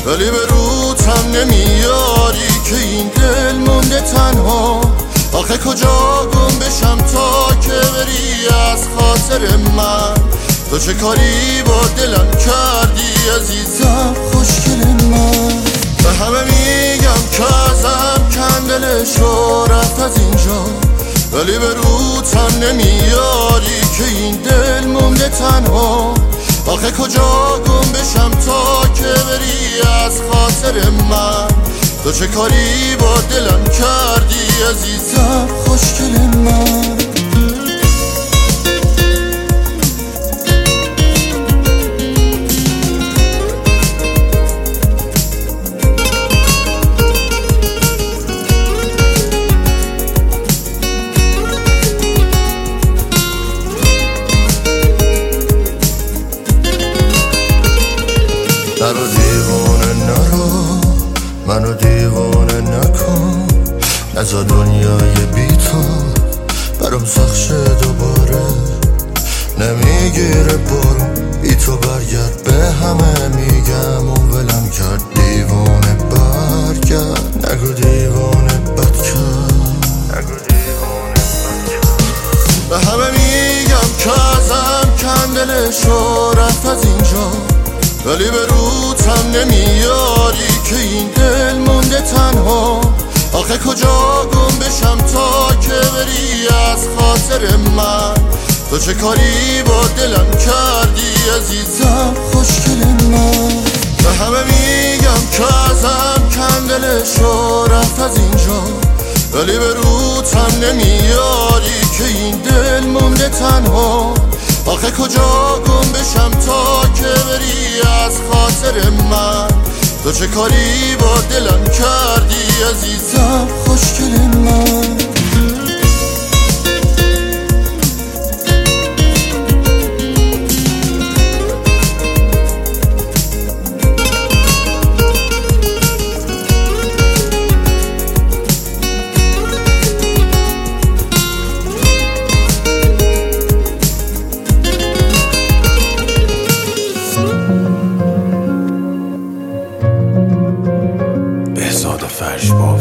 ولی به روتم نمیاری که این دل مونده تنها. آخه کجا گم بشم تا که بری از خاطر من؟ تو چه کاری با دلم کردی عزیزم خوشگل من؟ به همه میگم که ازم کندلشو رفت از اینجا، ولی به روتم نمیاری که این دل مونده تنها. آخه کجا گم بشم تا که بری از خاطر من؟ تو چه کاری با دلم کردی عزیزم خوشگل من؟ نرو دیوانه نرو، منو دیوانه نکن، نزا دنیای بی تو برام سخت شه دوباره. نمیگیره برو بی تو برگرد، به همه میگم اون ولم کرد. دیوانه برگرد، نگو دیوانه بد کرد، نگو دیوانه بد کرد. به همه میگم که ازم کندلشو رفت از اینجا، ولی به روتم نمیاری که این دل مونده تنها. آخه کجا گم بشم تا که بری از خاطر من؟ تو چه کاری با دلم کردی عزیزم خوشگل من؟ به همه میگم که ازم کندلشو رفت از اینجا، ولی به روتم نمیاری که این دل مونده تنها. آخه کجا گم بشم تا که بری از خاطر من؟ تو چه کاری با دلم کردی عزیزم خوشگل من؟ بهزاد فرشبا